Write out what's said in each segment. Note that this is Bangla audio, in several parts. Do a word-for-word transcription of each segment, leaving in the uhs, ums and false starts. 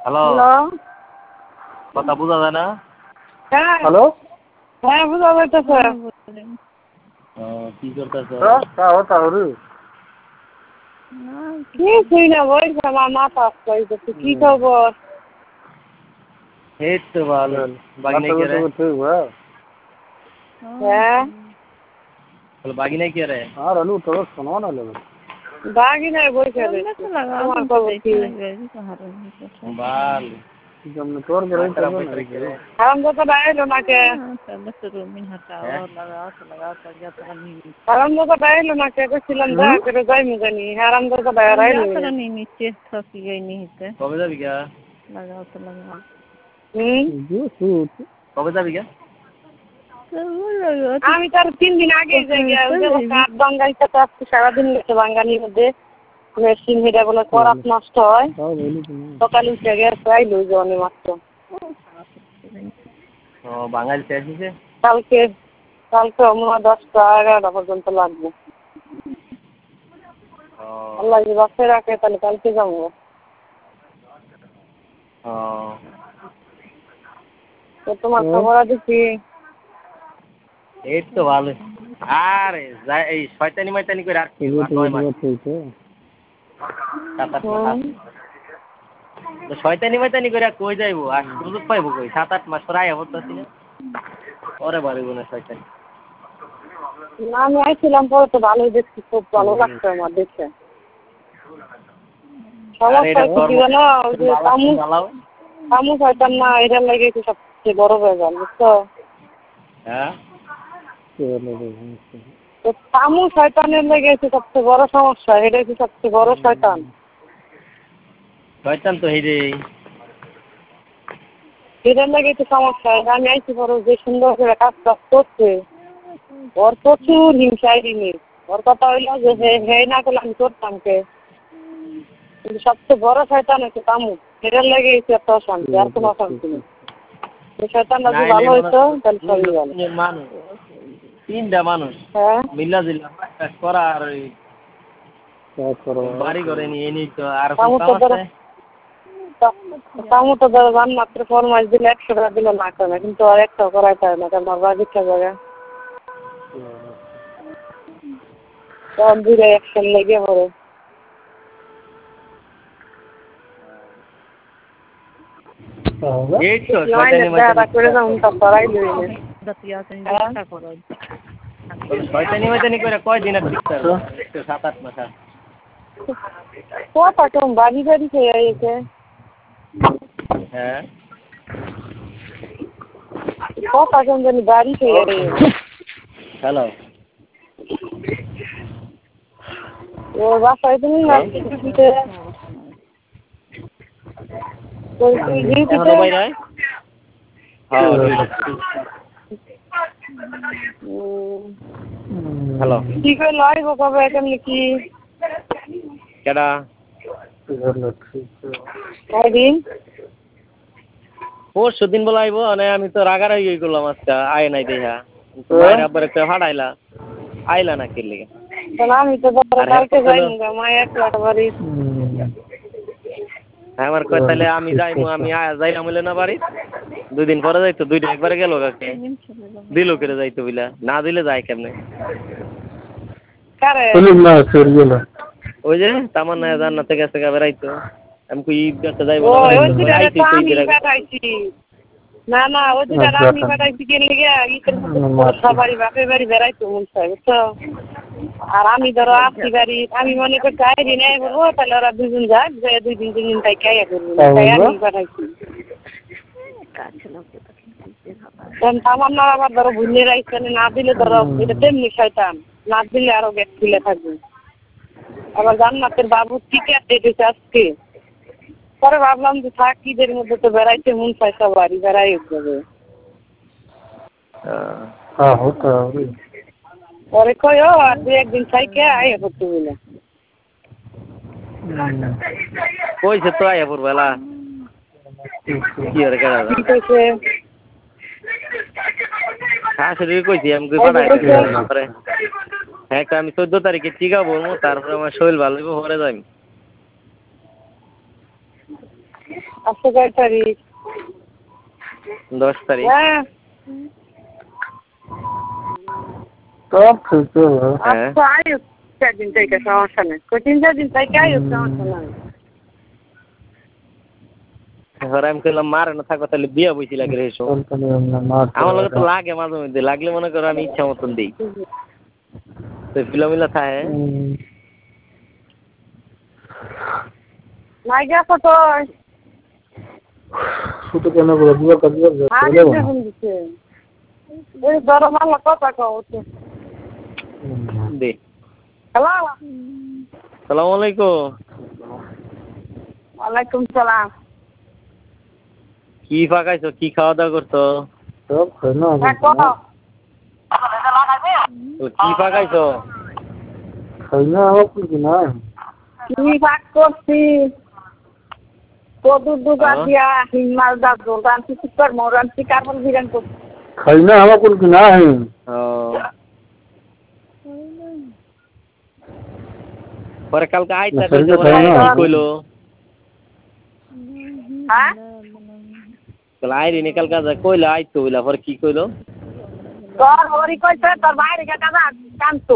হ্যালো হ্যালো কথা বোঝা যায় না? হ্যাঁ হ্যালো হ্যাঁ বুঝা যাইতেছে। কি করতেছ? কিছুই না, বলছি আমার মাথা আসতে কি খবর? এই তো ভালো। বাগিনা কে রে? হ্যাঁ বল বাগিনা কে রে? আর আলু তো শোনো না লেবে বাগি নাই বলছে তোমার খবর কি? বাল জমনে তোর বড় তারা করবে বইতে কে রে? কারণ যত বাইরে নাকে কারণ যত বাইরে নাকে কইছিলাম যা করে যাই মু জানি হারাম যত বাইরে আইলো কবে যাবি গা? হুম কবে যাবি গা? আমি তার তিন দিন আগে যাই গিয়া ওই যে কাঠ বাঙ্গাইতে তো আজকে সারাদিন গেছে বাঙ্গানির মধ্যে মেশিন হেঁটে বলে করাত নষ্ট হয় সকালে উঠে গেছে আইলো ওই জনে মাত্র ও বাঙালি শেষ হয়েছে? কালকে কালকে আমরা দশটা এগারোটা পর্যন্ত লাগবে। ও আল্লাহ যদি বাসায় রাখে তাহলে কালকে যাবো। ও তো তোমার খবর আছে কি? এই তো ভালো। আরে যাই এই শয়তানি ময়তানি করে আর কি নয় মাস সাত আট মাস তো শয়তানি ময়তানি করে কই যাইবো আর সুযোগ পাইবো কই? সাত আট মাস পর আয়া পড়তাছি না পরে বাড়িব না শয়তানি। না আমি আইছিলাম পরে তো ভালোই দেখছি, খুব ভালো লাগছে আমার দেখে। সমস্যা কি কি জানো, ওই যে তামু তামু শয়তান না এটার লাগে একটু সবচেয়ে বড় হয়ে যান বুঝছো? হ্যাঁ তো তামু শয়তানের লেগে একটু সবচেয়ে বড় সমস্যা, এটা কি সবচেয়ে বড় শয়তান। শয়তান তো এই রে এটার লাগে একটু সমস্যা। আমি আইছি পরে যে সুন্দর করে কাজ কাজ করছে ওর প্রচুর হিংসাই জিনিস। ওর কথা হইলো যে হে না করলে আমি করতাম কে, কিন্তু সবচেয়ে বড় শয়তান হচ্ছে তামু। এটার লাগে একটু একটা অশান্তি, আর কোনো অশান্তি নেই। এই শয়তানটা যদি ভালো হইতো তাহলে সবই ভালো। মানুষ তিনটা মানুষ হ্যাঁ মিল্লা জিল্লা কাজ করা আর ওই বাড়ি করে নিয়ে নি তো আর তামু তো ধরো তামু তো ধরো বান মাত্র ফরমাইশ দিলে একশো টাকা দিলে না করে না, কিন্তু আর একটাও করাই পারে না, কারণ আমার বাগিচা জায়গা সব দূরে একশন লেগে পড়ে। এই তো শয়তানি ময়তানি করে যাবো তা করাই লইলে শয়তানি ময়তানি করে কয়দিন আর টিকতে পারবো? একটু সাত আট মাস আর কথা কম বাড়ি বাড়ি খেয়ে গেছে। হ্যাঁ কথা কম জানি বাড়ি খেয়ে গেছে। হ্যালো ও বাসায় তুমি ডিউটিতে এখনো বাইরে হয়? হ্যাঁ হ্যালো কি করে লড়াই কবে কেমনি কি কেডা কয়দিন পরশু দিন বলে আইবো মানে আমি তো রাগারাগি ইয়ে করলাম আজকে আয় নাই দেখা মায়ের আব্বার একটা ফাটাইলা আইলা না কি লেগে তাহলে আমি তো ধরো কালকে যাইনি গা মা একলা বাড়ি আমার কয় তাহলে আমি যাইমু আমি যাইলাম হইলে না বাড়ি দুই দিন পরে যাইতো দুইটা একবারে গেল কাকে দিল করে যাইতো বুঝলা না দিলে যায় কেমনে ওই যে তামান্না জান্নাতে গেছে গা বেড়াইতো আমি কই ঈদ করতে যাইবো না আইছি তো ঈদের আগে না না ওই দুটা রাত্রি পাঠাইছি কে লেগে ঈদের মধ্যে সবারই বাপের বাড়ি বেড়াইতো মন চাই বুঝছো। আর আমি ধরো আসি বাড়ি আমি মনে করছি আইরি নেই বলবো তাহলে ওরা দুজন যাক যে দুই দিন তিন দিন তাই খাইয়া করবো তাই আমি পাঠাইছি। আমার না আবার ধরো ভুলে রাখছে না দিলে ধরো এটা তেমনি শয়তান না দিলে আরো গেট খুলে থাকবে। আবার জান্নাতের বাবু টিকিট দিতেছে আজকে, পরে ভাবলাম যে থাক ঈদের মধ্যে তো বেড়াইতে মন চাই সবারই বেড়াই যাবে। পরে কই ও আর দু একদিন থাইকে আইয়া করতে বলে কইছে তো আইয়া পড়বেলা কি আর করা কইছে শাশুড়ি কইছি আমি কই পাঠাই পরে হ্যাঁ আমি চোদ্দ তারিখে টিকা বলবো তারপরে আমার শরীর ভালো হইব পরে যাই। আজকে কয় তারিখ? দশ তারিখ। হ্যাঁ সব ঠিক আছে। আচ্ছা আয়ু চার দিন থেকে সমস্যা নেই। কই তিন চার দিন থেকে আয়ু সমস্যা নাই। এবার আমি কইলাম মারে না থাকো তাহলে বিয়া বইছি লাগে রে এসব। আমার লগে তো লাগে মাঝে মধ্যে, লাগলে মনে করো আমি ইচ্ছা মতন দিই। তো ফিলামিলা থাকে। নাই গেছো তো শুধু কেন করে বিয়ে কাজ করবে আগে দেখুন দিচ্ছে ওই বড় মালা কথা কও দে। হ্যালো সালামু আলাইকুম। ওয়ালাইকুম সালাম। কি পাকাইছো, কি খাওয়া দাওয়া করছো? সব খাই না কি পাকাইছো? খাই না আমার কি না কি ভাগ করছি কদুর দুগা দিয়া হিমাল দা দোকান কিছু কর মরান কি কার্বন বিরান করছি খাই না আমার কোন কি না ও পরে কালকে আইতা কইছো কি কইলো? হ্যাঁ কাল আইরিনি কালকে যা কইলো আইতো বইলা পরে কি কইলো? তোর হরি কইছে তোর বাইরে গা কাদা কানতো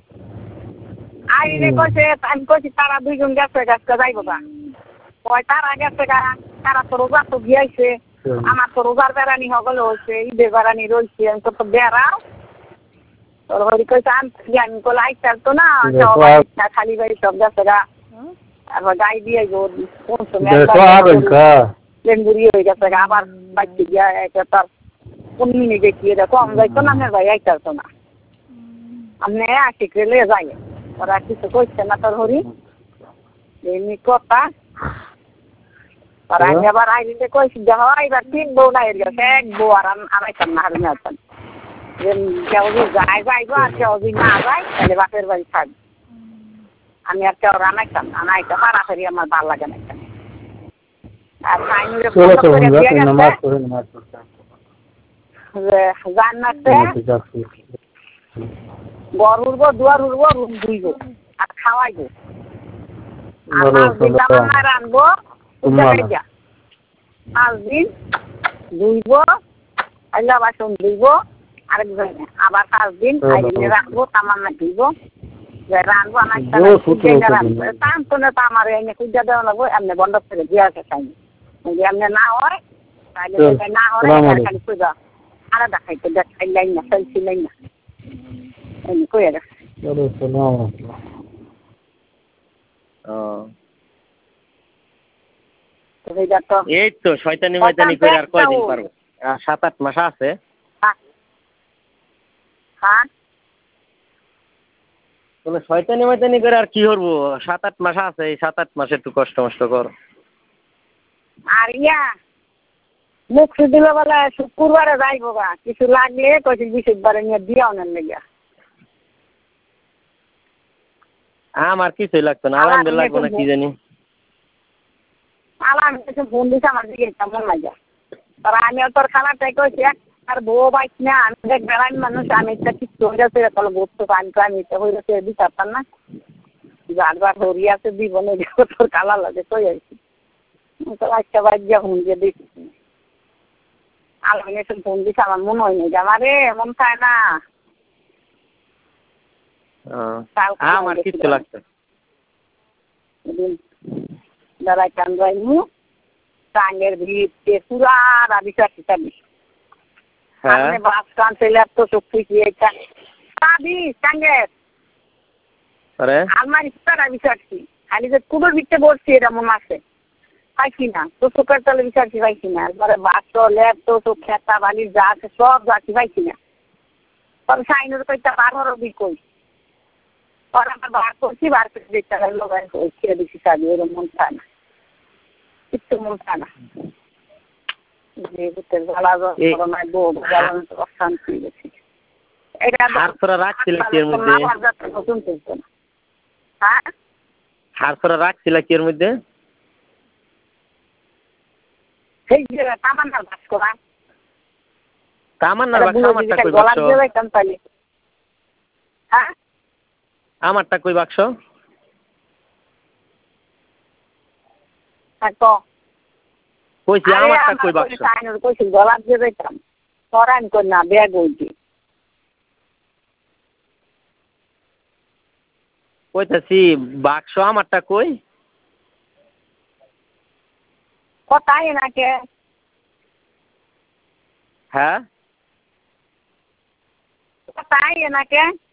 আইরে কইছে আমি কইছি তারা দুইজন গেছে গাছটা যাইব গা ওই তারা গেছে গা তারা তো রোজা তো গিয়েছে আমার তো রোজার বেড়ানি হগল হয়েছে ঈদের বেড়ানি রয়েছে আমি তো বেড়াও তোর হরি কইছে আমি আমি কল আইতার তো না খালি বাড়ি সব গেছে গা তারপর গাই দিয়ে গো কোন সময় লেম্বুরি হয়ে গেছে গা আবার বাচ্চা গিয়া একটা তার কোন মিনিটে কি দেখো আমি যাইতো না আমার ভাই আইতার তো না আপনি আসি গেলে যাই ওরা কিছু কইছে না তোর হরি এমনি কথা আর আমি আবার আইলে কইছি যে হয় এবার তিন বউ নাই গেছে এক বউ আর আনাইতাম না হারুন আছেন কেউ যদি যায় যাইবো আর কেউ যদি না যায় তাহলে বাপের বাড়ি থাকবে আমি আর কেউ আনাইতাম না আনাইতে পারাফারি আমার ভালো লাগে না আর জান্নাতে ঘর উঠবো দুয়ার উঠবো রুম ধুইবো আর খাওয়াইবো আর পাঁচ দিন জামা রানবো পাঁচ দিন ধুইবো আইলা বাসন ধুইবো আরেকজন আবার পাঁচ দিন আইলে রাখবো তামান্না ধুইবো রানবো আমার রানবো টানতো না তো আমার এনে খুঁজা দেওয়া লাগবো এমনি বন্ধ করে দিয়ে আসে চাইনি যদি এমনি না হয় তাহলে না হয় খালি খুঁজা আলাদা খাইতে দেখ খাইলাই না চলছিলাই না এমনি কইয়া গেছে এই তো শয়তানি ময়তানি করে আর কয়দিন পারবো? আর সাত আট মাস আছে। বলে শয়তানি ময়তানি করে আর কি করবো? সাত আট মাস আছে, এই সাত আট মাসে একটু কষ্ট মষ্ট কর। আর ইয়া মুখ দিল বলে শুক্রবারে যাইবো গা কিছু লাগলে কয়েক বিশেষবারে নিয়ে দিয়ে অনেক লেগে আমার কিছুই লাগতো না, আলহামদুলিল্লাহ লাগবো না কি জানি। আলাম ফোন দিছে আমার দিকে কেমন লাগে আর আমিও তোর খানাটাই কইছি আর বউ বাইক না আমি দেখ বেড়ান মানুষ আমি একটা কিছু হয়ে যাচ্ছে তাহলে বসতো আমি তো আমি তো হয়ে যাচ্ছে দিতে পারতাম না বারবার হরি আছে জীবনে তোর কালা লাগে কই আছি তো একটা বাদ যা ফোন দিয়ে দেখছি আলাম এসে ফোন দিছে আমার মনে হয় না যে আমারে মন চায় না আমার কিছু লাগতো দাঁড়াই টান যাইমু টাঙ্গের ভিড় পুরা রাবিকা শিকাবি সামনে বাস কান চলে তো শক্তি কি এটা সাবি টাঙ্গের আলমারি পুরা বিচারছি খালি যে কুড়োর ভিতরে বসছি এটা মনে আছে পাইছি না তো চোখের তলে বিচারছি পাইছি না একবারে বাস ল্যাপ তো চোখ খেতা বালি যা আছে সব যাচ্ছি পাইছি না তবে সাইনের কইটা বার হরো বি কই और আমরা বার করছি বার করে দেখতে লাগলো ছেড়ে দিচ্ছি সাবি ওরকম মন চায় না একটু মন চায় না যে বুতের জ্বালা করোনায় বউ জ্বালানো তো অশান্তি গেছি এটা হারসরা রাখছিল কি এর মধ্যে নতুন চলছে না হ্যাঁ হারসরা রাখছিল কি এর মধ্যে সেই যে তামান্নার বাস করা তামান্নার বাস আমারটা কই বাক্স হ্যাঁ আমারটা কই বাক্স তো কইছি আমারটা কই বাক্স আইনের কইছি গলা দিয়ে যাইতাম সরান কই না ব্যাগ হইছে কইতাছি বাক্স আমারটা কই কোথায় নাকে হ্যাঁ কোথায় নাকে